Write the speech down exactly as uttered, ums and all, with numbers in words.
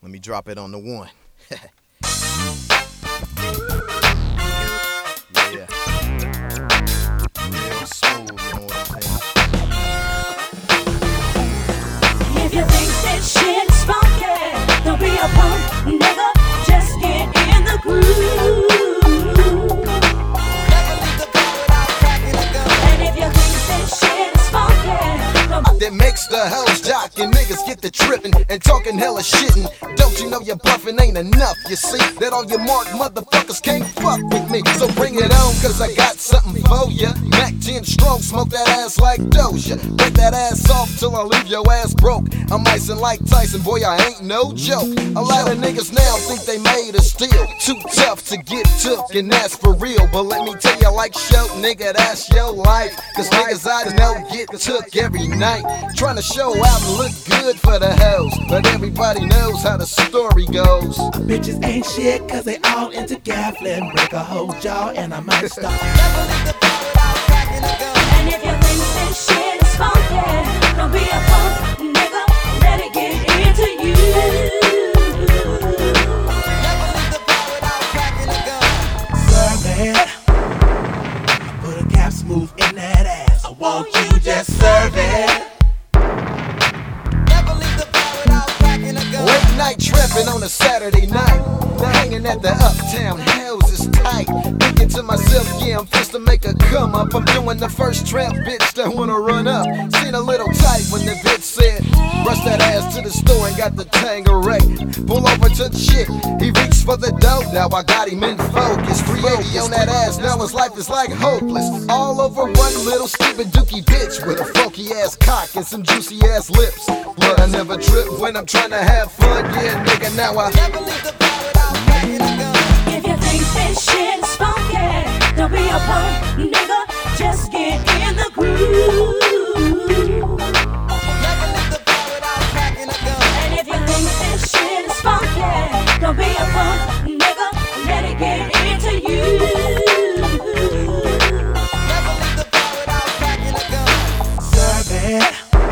Let me drop it on the one. Yeah. Real smooth, you know what I'm saying? If you think that shit's funky, don't be a punk, nigga. Just get in the groove. And if you think that shit's funky, don't that makes the hoes jock and niggas get the trippin' and talking hella shittin'. Don't you know your bluffin' ain't enough? You see that all your mark motherfuckers can't fuck with me. So bring it on, cause I got something for ya. Mac ten strong, smoke that ass like Doja. Break that ass off till I leave your ass broke. I'm icing like Tyson, boy, I ain't no joke. A lot of niggas now think they made a steal. Too tough to get took, and that's for real. But let me tell you like show, nigga, that's your life. Cause niggas I know get took every night. Trying to show out and look good for the hoes, but everybody knows how the story goes. Bitches ain't shit cause they all into gaffling. Break a whole jaw and I might stop. And if you think that shit is funky, don't be a punk, nigga. Let it get into you. Serve it. I put a cap smooth in that ass. I want you just serve it. Late night trapping on a Saturday night. Hanging at the Uptown House is tight. Thinking to myself, yeah, I'm fixed to make a come up. I'm doing the first trap bitch that wanna run up. Seen a little tight when the bitch said, rush that ass to the store and got the Tangeray. Pull over to the shit, he reached for the dough. Now I got him in focus. three eighty on that ass, now his life is like hopeless. All over one little stupid dookie bitch with a funky ass cock and some juicy ass lips. But I never trip when I'm trying to have fun, yeah, nigga, now I If you think that shit